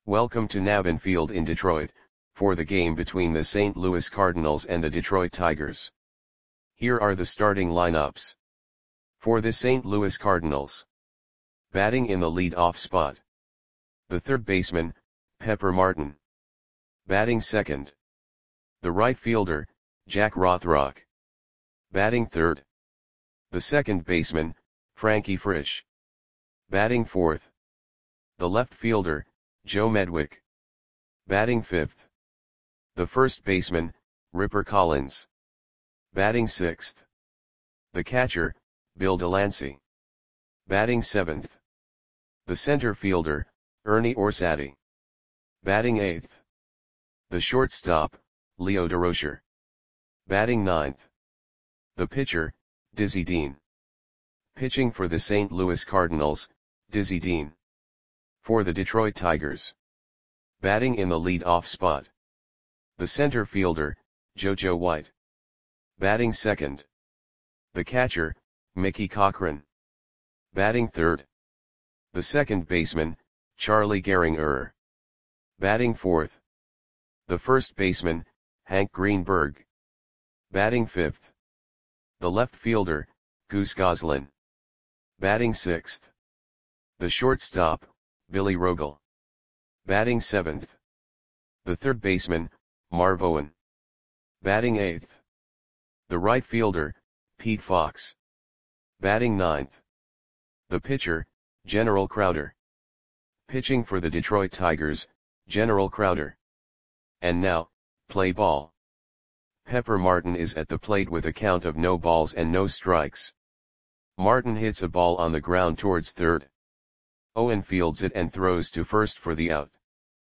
Welcome to Navin Field in Detroit, for the game between the St. Louis Cardinals and the Detroit Tigers. Here are the starting lineups. For the St. Louis Cardinals. Batting in the lead-off spot. The third baseman, Pepper Martin. Batting second. The right fielder, Jack Rothrock. Batting third. The second baseman, Frankie Frisch. Batting fourth. The left fielder, Joe Medwick. Batting fifth. The first baseman, Ripper Collins. Batting sixth. The catcher, Bill Delancey. Batting seventh. The center fielder, Ernie Orsatti. Batting eighth. The shortstop, Leo Durocher. Batting ninth. The pitcher, Dizzy Dean. Pitching for the St. Louis Cardinals, Dizzy Dean. For the Detroit Tigers. Batting in the lead-off spot. The center fielder, JoJo White. Batting second. The catcher, Mickey Cochrane. Batting third. The second baseman, Charlie Gehringer. Batting fourth. The first baseman, Hank Greenberg. Batting fifth. The left fielder, Goose Goslin. Batting sixth. The shortstop, Billy Rogel. Batting seventh. The third baseman, Marv Owen. Batting eighth. The right fielder, Pete Fox. Batting ninth. The pitcher, General Crowder. Pitching for the Detroit Tigers, General Crowder. And now, play ball. Pepper Martin is at the plate with a count of no balls and no strikes. Martin hits a ball on the ground towards third. Owen fields it and throws to first for the out.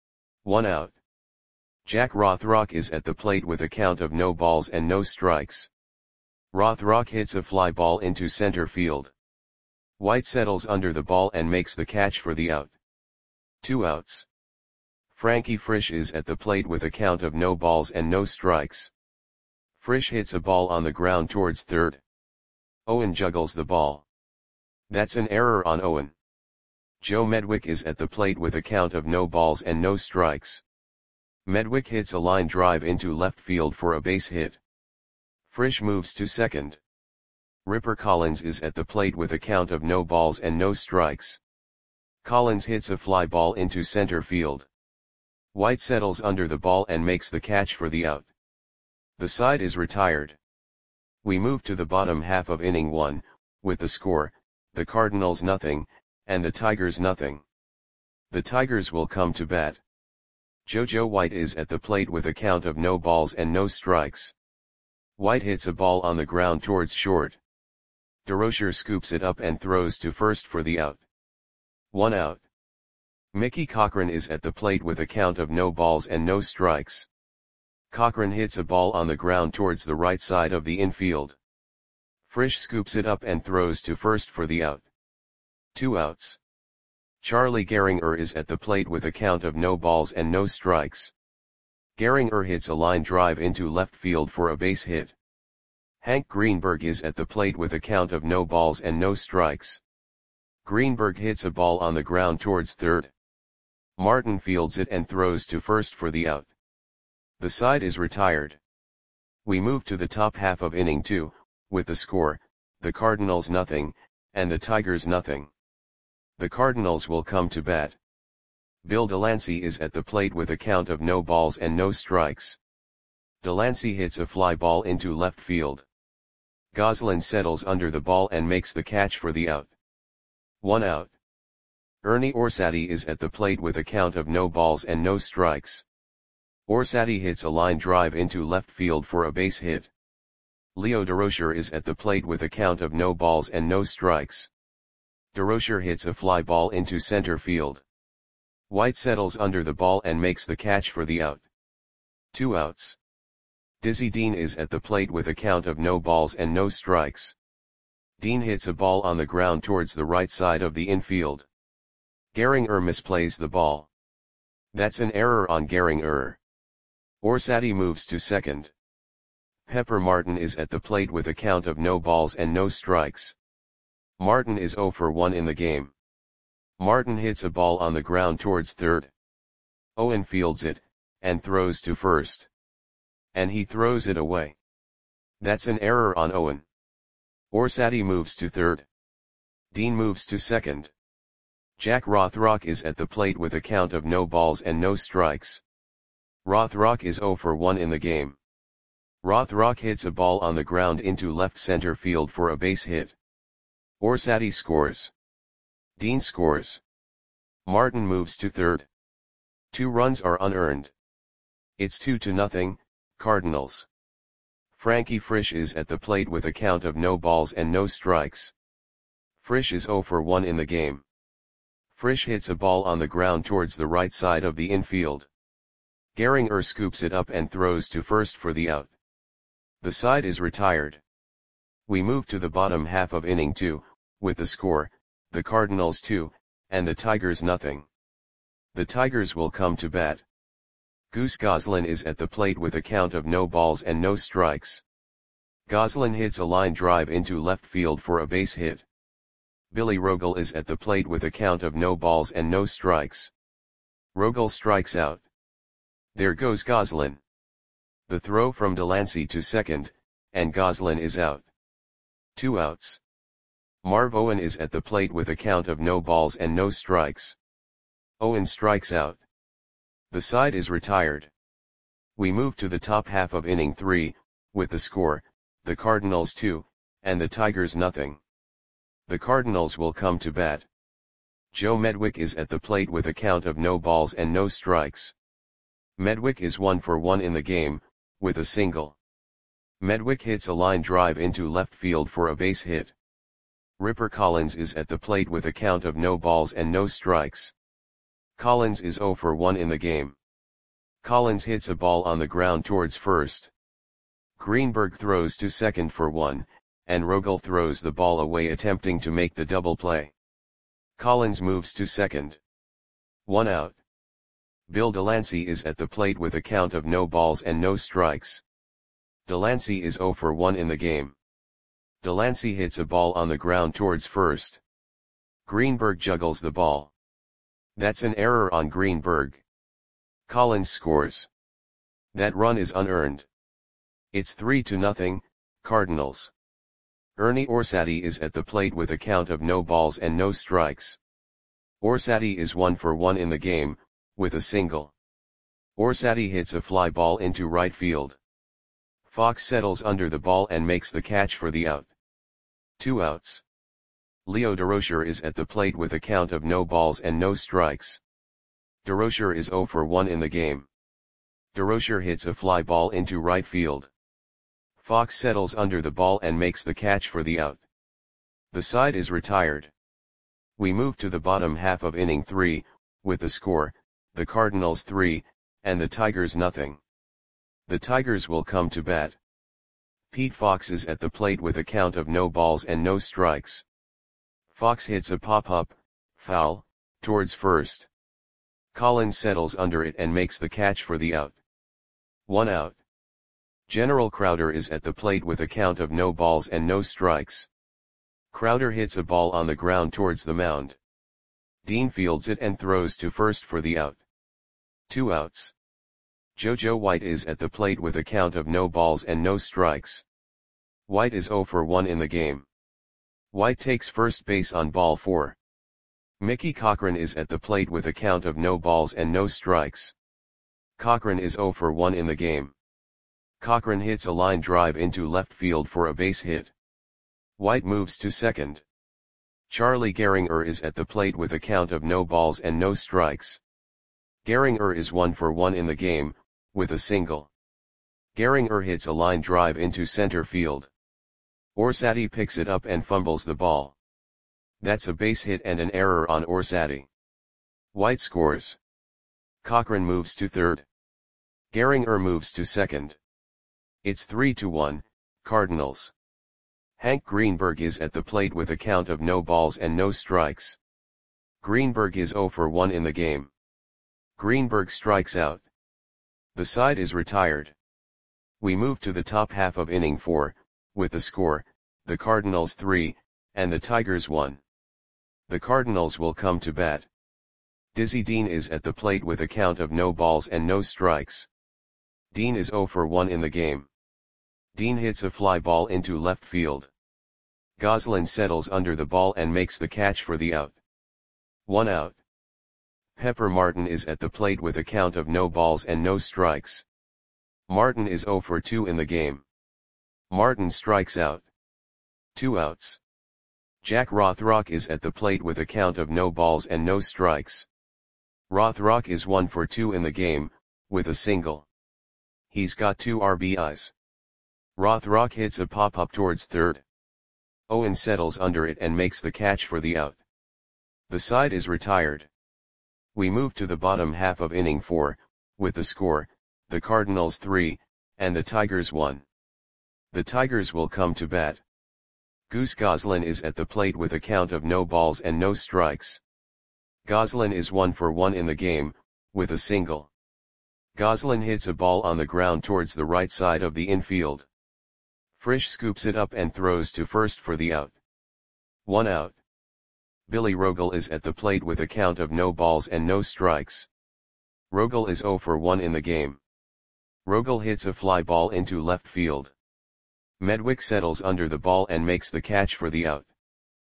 1 out. Jack Rothrock is at the plate with a count of no balls and no strikes. Rothrock hits a fly ball into center field. White settles under the ball and makes the catch for the out. 2 outs. Frankie Frisch is at the plate with a count of no balls and no strikes. Frisch hits a ball on the ground towards third. Owen juggles the ball. That's an error on Owen. Joe Medwick is at the plate with a count of no balls and no strikes. Medwick hits a line drive into left field for a base hit. Frisch moves to second. Ripper Collins is at the plate with a count of no balls and no strikes. Collins hits a fly ball into center field. White settles under the ball and makes the catch for the out. The side is retired. We move to the bottom half of inning 1, with the score, the Cardinals nothing, and the Tigers nothing. The Tigers will come to bat. JoJo White is at the plate with a count of no balls and no strikes. White hits a ball on the ground towards short. Durocher scoops it up and throws to first for the out. 1 out. Mickey Cochrane is at the plate with a count of no balls and no strikes. Cochrane hits a ball on the ground towards the right side of the infield. Frisch scoops it up and throws to first for the out. 2 outs. Charlie Gehringer is at the plate with a count of no balls and no strikes. Gehringer hits a line drive into left field for a base hit. Hank Greenberg is at the plate with a count of no balls and no strikes. Greenberg hits a ball on the ground towards third. Martin fields it and throws to first for the out. The side is retired. We move to the top half of inning 2, with the score, the Cardinals nothing, and the Tigers nothing. The Cardinals will come to bat. Bill Delancey is at the plate with a count of no balls and no strikes. Delancey hits a fly ball into left field. Goslin settles under the ball and makes the catch for the out. 1 out. Ernie Orsatti is at the plate with a count of no balls and no strikes. Orsatti hits a line drive into left field for a base hit. Leo Durocher is at the plate with a count of no balls and no strikes. Durocher hits a fly ball into center field. White settles under the ball and makes the catch for the out. 2 outs. Dizzy Dean is at the plate with a count of no balls and no strikes. Dean hits a ball on the ground towards the right side of the infield. Gehringer misplays the ball. That's an error on Gehringer. Orsatti moves to second. Pepper Martin is at the plate with a count of no balls and no strikes. Martin is 0 for 1 in the game. Martin hits a ball on the ground towards third. Owen fields it, and throws to first. And he throws it away. That's an error on Owen. Orsatti moves to third. Dean moves to second. Jack Rothrock is at the plate with a count of no balls and no strikes. Rothrock is 0 for 1 in the game. Rothrock hits a ball on the ground into left center field for a base hit. Orsatti scores. Dean scores. Martin moves to third. 2 runs are unearned. It's 2-0, Cardinals. Frankie Frisch is at the plate with a count of no balls and no strikes. Frisch is 0 for 1 in the game. Frisch hits a ball on the ground towards the right side of the infield. Gehringer scoops it up and throws to first for the out. The side is retired. We move to the bottom half of inning 2, with the score, the Cardinals 2, and the Tigers nothing. The Tigers will come to bat. Goose Goslin is at the plate with a count of no balls and no strikes. Goslin hits a line drive into left field for a base hit. Billy Rogel is at the plate with a count of no balls and no strikes. Rogel strikes out. There goes Goslin. The throw from Delancey to second, and Goslin is out. 2 outs. Marv Owen is at the plate with a count of no balls and no strikes. Owen strikes out. The side is retired. We move to the top half of inning 3, with the score, the Cardinals 2, and the Tigers nothing. The Cardinals will come to bat. Joe Medwick is at the plate with a count of no balls and no strikes. Medwick is 1 for 1 in the game, with a single. Medwick hits a line drive into left field for a base hit. Ripper Collins is at the plate with a count of no balls and no strikes. Collins is 0 for 1 in the game. Collins hits a ball on the ground towards first. Greenberg throws to second for 1, and Rogel throws the ball away attempting to make the double play. Collins moves to second. 1 out. Bill Delancey is at the plate with a count of no balls and no strikes. Delancey is 0 for 1 in the game. Delancey hits a ball on the ground towards first. Greenberg juggles the ball. That's an error on Greenberg. Collins scores. That run is unearned. It's 3-0, Cardinals. Ernie Orsatti is at the plate with a count of no balls and no strikes. Orsatti is 1 for 1 in the game, with a single. Orsatti hits a fly ball into right field. Fox settles under the ball and makes the catch for the out. 2 outs. Leo Durocher is at the plate with a count of no balls and no strikes. Durocher is 0 for 1 in the game. Durocher hits a fly ball into right field. Fox settles under the ball and makes the catch for the out. The side is retired. We move to the bottom half of inning 3, with the score, the Cardinals 3, and the Tigers nothing. The Tigers will come to bat. Pete Fox is at the plate with a count of no balls and no strikes. Fox hits a pop-up, foul, towards first. Collins settles under it and makes the catch for the out. 1 out. General Crowder is at the plate with a count of no balls and no strikes. Crowder hits a ball on the ground towards the mound. Dean fields it and throws to first for the out. 2 outs. JoJo White is at the plate with a count of no balls and no strikes. White is 0 for 1 in the game. White takes first base on ball 4. Mickey Cochran is at the plate with a count of no balls and no strikes. Cochran is 0 for 1 in the game. Cochran hits a line drive into left field for a base hit. White moves to second. Charlie Gehringer is at the plate with a count of no balls and no strikes. Gehringer is 1 for 1 in the game, with a single. Gehringer hits a line drive into center field. Orsatti picks it up and fumbles the ball. That's a base hit and an error on Orsatti. White scores. Cochran moves to third. Gehringer moves to second. It's 3-1, Cardinals. Hank Greenberg is at the plate with a count of no balls and no strikes. Greenberg is 0 for 1 in the game. Greenberg strikes out. The side is retired. We move to the top half of inning 4, with the score, the Cardinals 3, and the Tigers 1. The Cardinals will come to bat. Dizzy Dean is at the plate with a count of no balls and no strikes. Dean is 0 for 1 in the game. Dean hits a fly ball into left field. Goslin settles under the ball and makes the catch for the out. 1 out. Pepper Martin is at the plate with a count of no balls and no strikes. Martin is 0 for 2 in the game. Martin strikes out. 2 outs. Jack Rothrock is at the plate with a count of no balls and no strikes. Rothrock is 1 for 2 in the game, with a single. He's got 2 RBIs. Rothrock hits a pop-up towards third. Owen settles under it and makes the catch for the out. The side is retired. We move to the bottom half of inning 4, with the score, the Cardinals 3, and the Tigers 1. The Tigers will come to bat. Goose Goslin is at the plate with a count of no balls and no strikes. Goslin is 1 for 1 in the game, with a single. Goslin hits a ball on the ground towards the right side of the infield. Frisch scoops it up and throws to first for the out. 1 out. Billy Rogel is at the plate with a count of no balls and no strikes. Rogel is 0 for 1 in the game. Rogel hits a fly ball into left field. Medwick settles under the ball and makes the catch for the out.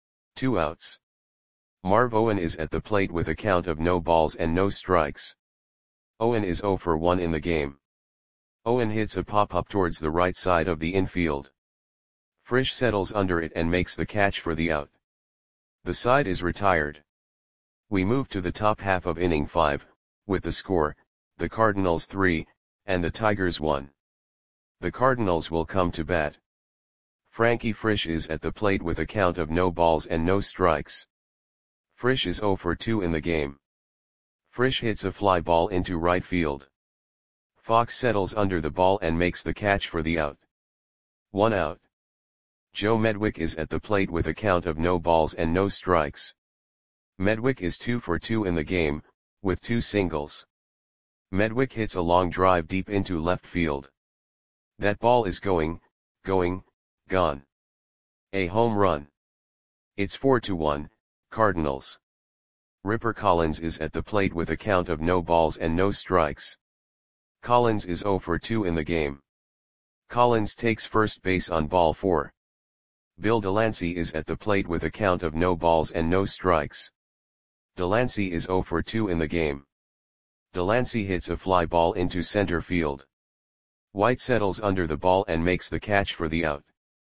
2 outs. Marv Owen is at the plate with a count of no balls and no strikes. Owen is 0 for 1 in the game. Owen hits a pop-up towards the right side of the infield. Frisch settles under it and makes the catch for the out. The side is retired. We move to the top half of inning 5, with the score, the Cardinals 3, and the Tigers 1. The Cardinals will come to bat. Frankie Frisch is at the plate with a count of no balls and no strikes. Frisch is 0 for 2 in the game. Frisch hits a fly ball into right field. Fox settles under the ball and makes the catch for the out. 1 out. Joe Medwick is at the plate with a count of no balls and no strikes. Medwick is 2 for 2 in the game, with 2 singles. Medwick hits a long drive deep into left field. That ball is gone. A home run. It's 4-1, Cardinals. Ripper Collins is at the plate with a count of no balls and no strikes. Collins is 0 for 2 in the game. Collins takes first base on ball 4. Bill Delancey is at the plate with a count of no balls and no strikes. Delancey is 0 for 2 in the game. Delancey hits a fly ball into center field. White settles under the ball and makes the catch for the out.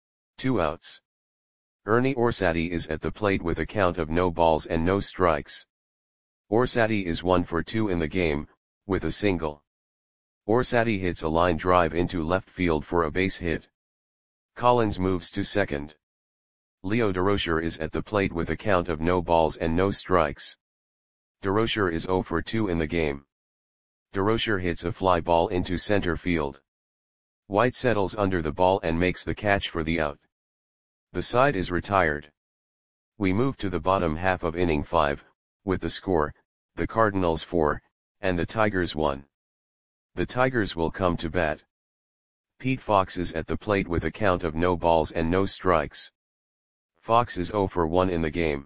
2 outs. Ernie Orsatti is at the plate with a count of no balls and no strikes. Orsatti is 1 for 2 in the game, with a single. Orsatti hits a line drive into left field for a base hit. Collins moves to second. Leo Durocher is at the plate with a count of no balls and no strikes. Durocher is 0 for 2 in the game. Durocher hits a fly ball into center field. White settles under the ball and makes the catch for the out. The side is retired. We move to the bottom half of inning 5, with the score, the Cardinals 4, and the Tigers 1. The Tigers will come to bat. Pete Fox is at the plate with a count of no balls and no strikes. Fox is 0 for 1 in the game.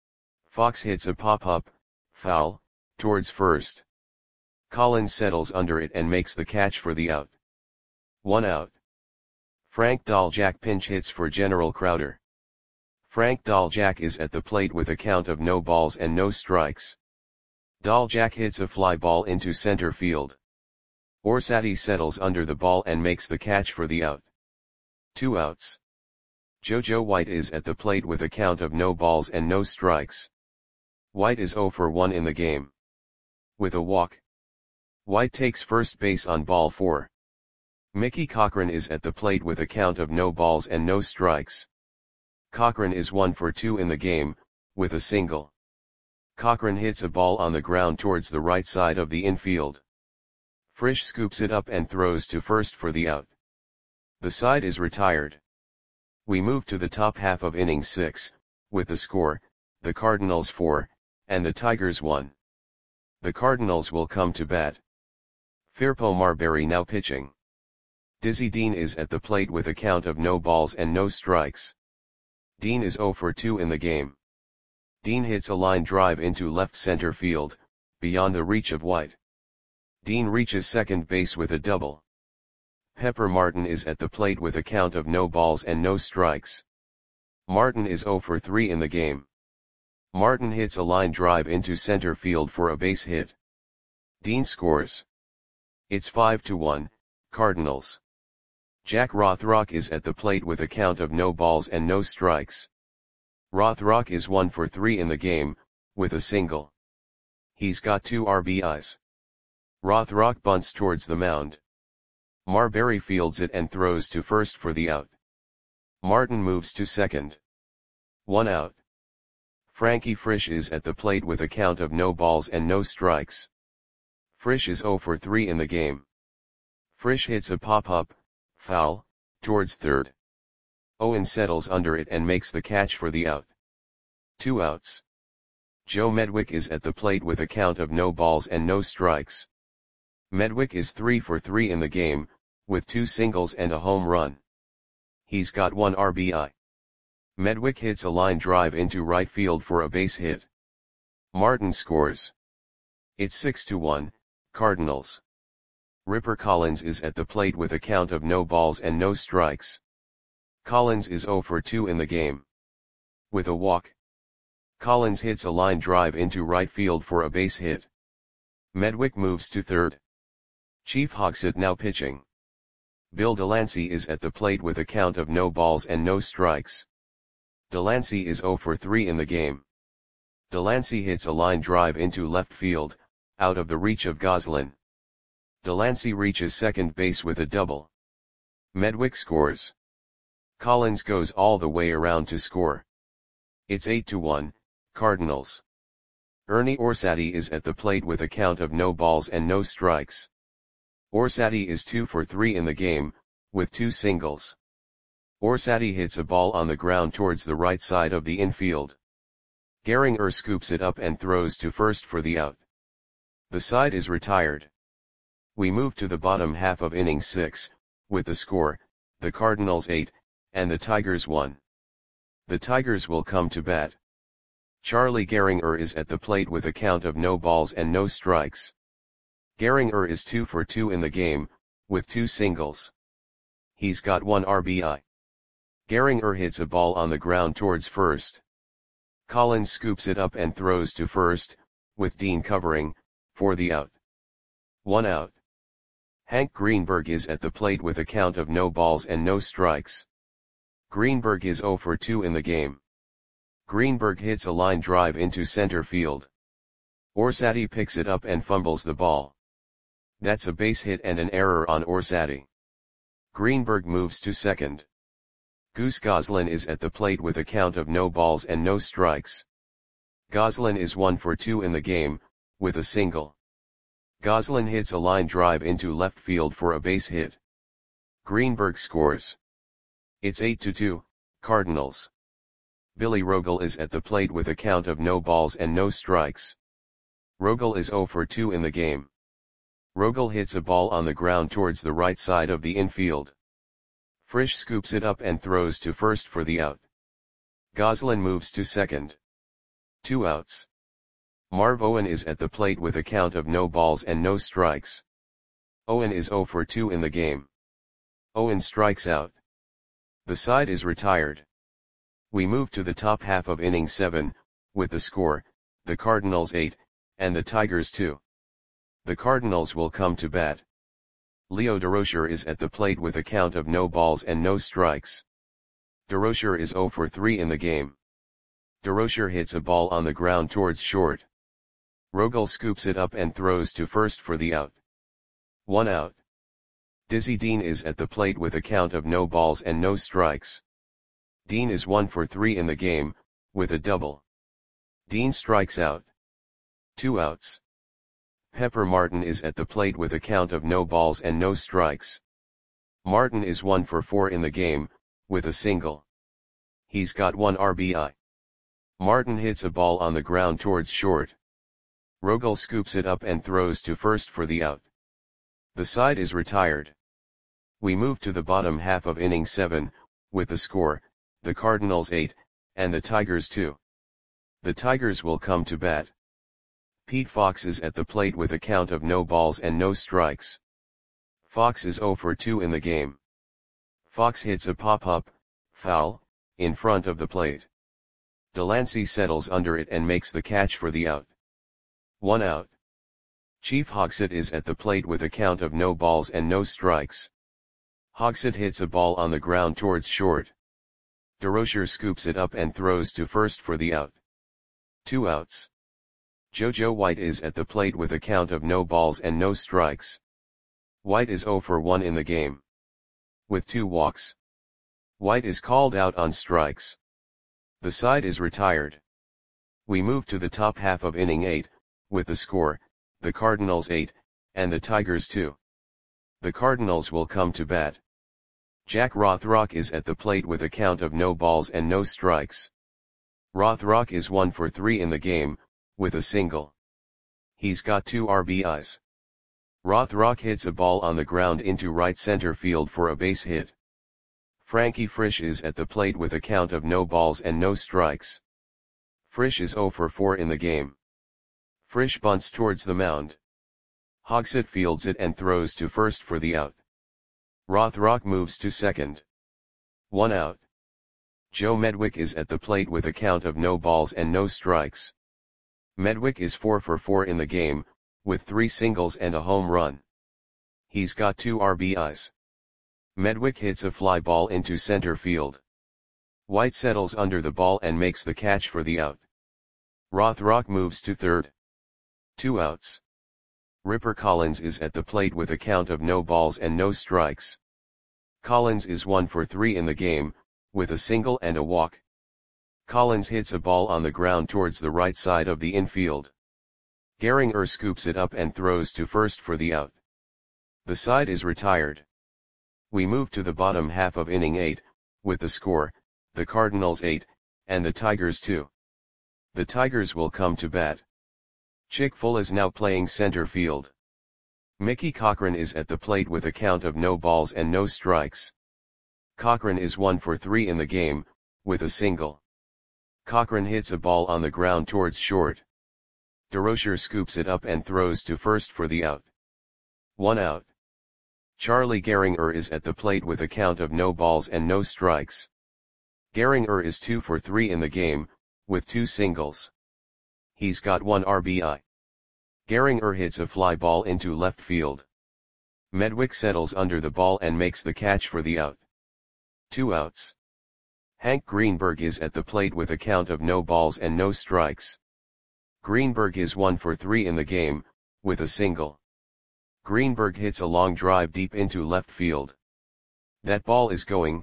Fox hits a pop-up, foul, towards first. Collins settles under it and makes the catch for the out. 1 out. Frank Dahljack pinch hits for General Crowder. Frank Dahljack is at the plate with a count of no balls and no strikes. Dahljack hits a fly ball into center field. Orsatti settles under the ball and makes the catch for the out. 2 outs. JoJo White is at the plate with a count of no balls and no strikes. White is 0 for 1 in the game. With a walk. White takes first base on ball 4. Mickey Cochran is at the plate with a count of no balls and no strikes. Cochran is 1 for 2 in the game, with a single. Cochran hits a ball on the ground towards the right side of the infield. Frisch scoops it up and throws to first for the out. The side is retired. We move to the top half of inning 6, with the score, the Cardinals 4, and the Tigers 1. The Cardinals will come to bat. Firpo Marbury now pitching. Dizzy Dean is at the plate with a count of no balls and no strikes. Dean is 0 for 2 in the game. Dean hits a line drive into left center field, beyond the reach of White. Dean reaches second base with a double. Pepper Martin is at the plate with a count of no balls and no strikes. Martin is 0 for 3 in the game. Martin hits a line drive into center field for a base hit. Dean scores. It's 5-1, Cardinals. Jack Rothrock is at the plate with a count of no balls and no strikes. Rothrock is 1 for 3 in the game, with a single. He's got 2 RBIs. Rothrock bunts towards the mound. Marbury fields it and throws to first for the out. Martin moves to second. 1 out. Frankie Frisch is at the plate with a count of no balls and no strikes. Frisch is 0 for 3 in the game. Frisch hits a pop-up, foul, towards third. Owen settles under it and makes the catch for the out. 2 outs. Joe Medwick is at the plate with a count of no balls and no strikes. Medwick is 3 for 3 in the game, with 2 singles and a home run. He's got 1 RBI. Medwick hits a line drive into right field for a base hit. Martin scores. It's 6-1, Cardinals. Ripper Collins is at the plate with a count of no balls and no strikes. Collins is 0 for 2 in the game. With a walk. Collins hits a line drive into right field for a base hit. Medwick moves to third. Chief Hogsett now pitching. Bill Delancey is at the plate with a count of no balls and no strikes. Delancey is 0 for 3 in the game. Delancey hits a line drive into left field, out of the reach of Goslin. Delancey reaches second base with a double. Medwick scores. Collins goes all the way around to score. It's 8-1, Cardinals. Ernie Orsatti is at the plate with a count of no balls and no strikes. Orsatti is 2 for 3 in the game, with 2 singles. Orsatti hits a ball on the ground towards the right side of the infield. Gehringer scoops it up and throws to first for the out. The side is retired. We move to the bottom half of inning 6, with the score, the Cardinals 8, and the Tigers 1. The Tigers will come to bat. Charlie Gehringer is at the plate with a count of no balls and no strikes. Gehringer is 2 for 2 in the game, with 2 singles. He's got 1 RBI. Gehringer hits a ball on the ground towards first. Collins scoops it up and throws to first, with Dean covering, for the out. 1 out. Hank Greenberg is at the plate with a count of no balls and no strikes. Greenberg is 0 for 2 in the game. Greenberg hits a line drive into center field. Orsatti picks it up and fumbles the ball. That's a base hit and an error on Orsatti. Greenberg moves to second. Goose Goslin is at the plate with a count of no balls and no strikes. Goslin is 1 for 2 in the game, with a single. Goslin hits a line drive into left field for a base hit. Greenberg scores. It's 8-2, Cardinals. Billy Rogel is at the plate with a count of no balls and no strikes. Rogel is 0 for 2 in the game. Rogel hits a ball on the ground towards the right side of the infield. Frisch scoops it up and throws to first for the out. Goslin moves to second. 2 outs. Marv Owen is at the plate with a count of no balls and no strikes. Owen is 0 for 2 in the game. Owen strikes out. The side is retired. We move to the top half of inning 7, with the score, the Cardinals 8, and the Tigers 2. The Cardinals will come to bat. Leo Durocher is at the plate with a count of no balls and no strikes. Durocher is 0 for 3 in the game. Durocher hits a ball on the ground towards short. Rogel scoops it up and throws to first for the out. 1 out. Dizzy Dean is at the plate with a count of no balls and no strikes. Dean is 1 for 3 in the game, with a double. Dean strikes out. 2 outs. Pepper Martin is at the plate with a count of no balls and no strikes. Martin is 1 for 4 in the game, with a single. He's got 1 RBI. Martin hits a ball on the ground towards short. Rogel scoops it up and throws to first for the out. The side is retired. We move to the bottom half of inning 7, with the score, the Cardinals 8, and the Tigers 2. The Tigers will come to bat. Pete Fox is at the plate with a count of no balls and no strikes. Fox is 0 for 2 in the game. Fox hits a pop-up, foul, in front of the plate. Delancey settles under it and makes the catch for the out. 1 out. Chief Hogsett is at the plate with a count of no balls and no strikes. Hogsett hits a ball on the ground towards short. DeRocher scoops it up and throws to first for the out. 2 outs. JoJo White is at the plate with a count of no balls and no strikes. White is 0 for 1 in the game. With 2 walks. White is called out on strikes. The side is retired. We move to the top half of inning 8, with the score, the Cardinals 8, and the Tigers 2. The Cardinals will come to bat. Jack Rothrock is at the plate with a count of no balls and no strikes. Rothrock is 1 for 3 in the game, with a single. He's got 2 RBIs. Rothrock hits a ball on the ground into right center field for a base hit. Frankie Frisch is at the plate with a count of no balls and no strikes. Frisch is 0 for 4 in the game. Frisch bunts towards the mound. Hogsett fields it and throws to first for the out. Rothrock moves to second. 1 out. Joe Medwick is at the plate with a count of no balls and no strikes. Medwick is 4 for 4 in the game, with 3 singles and a home run. He's got 2 RBIs. Medwick hits a fly ball into center field. White settles under the ball and makes the catch for the out. Rothrock moves to third. 2 outs. Ripper Collins is at the plate with a count of no balls and no strikes. Collins is 1 for 3 in the game, with a single and a walk. Collins hits a ball on the ground towards the right side of the infield. Gehringer scoops it up and throws to first for the out. The side is retired. We move to the bottom half of inning 8, with the score, the Cardinals 8, and the Tigers 2. The Tigers will come to bat. Chick Full is now playing center field. Mickey Cochrane is at the plate with a count of no balls and no strikes. Cochrane is 1 for 3 in the game, with a single. Cochrane hits a ball on the ground towards short. DeRocher scoops it up and throws to first for the out. 1 out. Charlie Gehringer is at the plate with a count of no balls and no strikes. Gehringer is 2 for 3 in the game, with 2 singles. He's got 1 RBI. Gehringer hits a fly ball into left field. Medwick settles under the ball and makes the catch for the out. 2 outs. Hank Greenberg is at the plate with a count of no balls and no strikes. Greenberg is 1 for 3 in the game, with a single. Greenberg hits a long drive deep into left field. That ball is gone.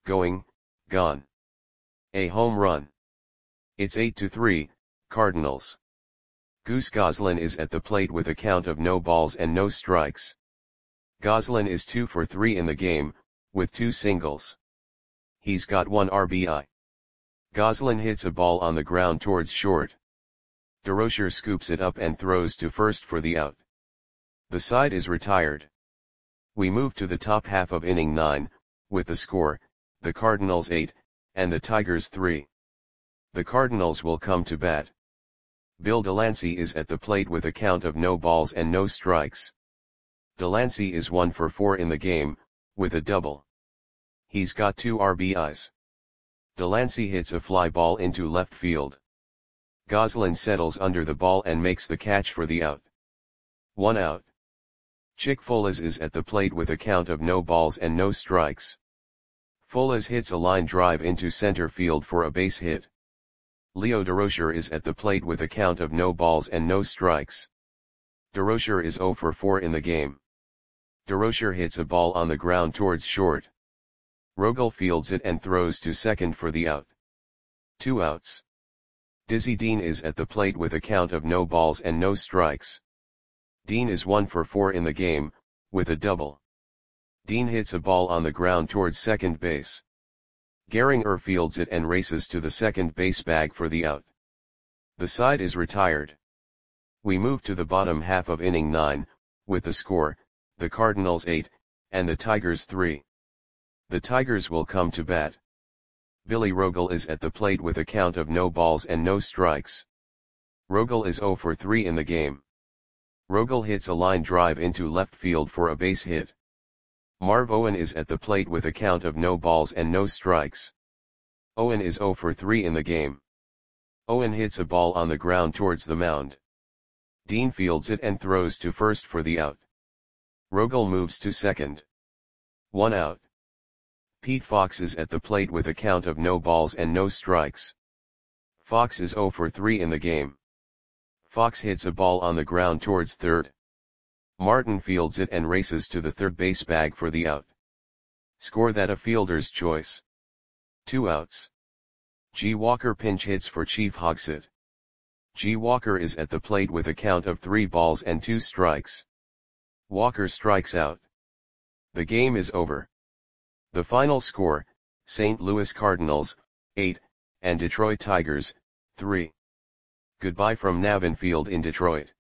A home run. It's 8-3, Cardinals. Goose Goslin is at the plate with a count of no balls and no strikes. Goslin is 2 for 3 in the game, with 2 singles. He's got 1 RBI. Goslin hits a ball on the ground towards short. DeRocher scoops it up and throws to first for the out. The side is retired. We move to the top half of inning 9, with the score, the Cardinals 8, and the Tigers 3. The Cardinals will come to bat. Bill Delancey is at the plate with a count of no balls and no strikes. Delancey is 1 for 4 in the game, with a double. He's got 2 RBIs. Delancey hits a fly ball into left field. Goslin settles under the ball and makes the catch for the out. 1 out. Chick Fullers is at the plate with a count of no balls and no strikes. Fullers hits a line drive into center field for a base hit. Leo DeRocher is at the plate with a count of no balls and no strikes. DeRocher is 0 for 4 in the game. DeRocher hits a ball on the ground towards short. Rogel fields it and throws to second for the out. 2 outs. Dizzy Dean is at the plate with a count of no balls and no strikes. Dean is 1 for 4 in the game, with a double. Dean hits a ball on the ground towards second base. Gehringer fields it and races to the second base bag for the out. The side is retired. We move to the bottom half of inning 9, with the score, the Cardinals 8, and the Tigers 3. The Tigers will come to bat. Billy Rogel is at the plate with a count of no balls and no strikes. Rogel is 0 for 3 in the game. Rogel hits a line drive into left field for a base hit. Marv Owen is at the plate with a count of no balls and no strikes. Owen is 0 for 3 in the game. Owen hits a ball on the ground towards the mound. Dean fields it and throws to first for the out. Rogel moves to second. 1 out. Pete Fox is at the plate with a count of no balls and no strikes. Fox is 0 for 3 in the game. Fox hits a ball on the ground towards third. Martin fields it and races to the third base bag for the out. Score that a fielder's choice. 2 outs. G. Walker pinch hits for Chief Hogsett. G. Walker is at the plate with a count of 3 balls and 2 strikes. Walker strikes out. The game is over. The final score, St. Louis Cardinals, 8, and Detroit Tigers, 3. Goodbye from Navin Field in Detroit.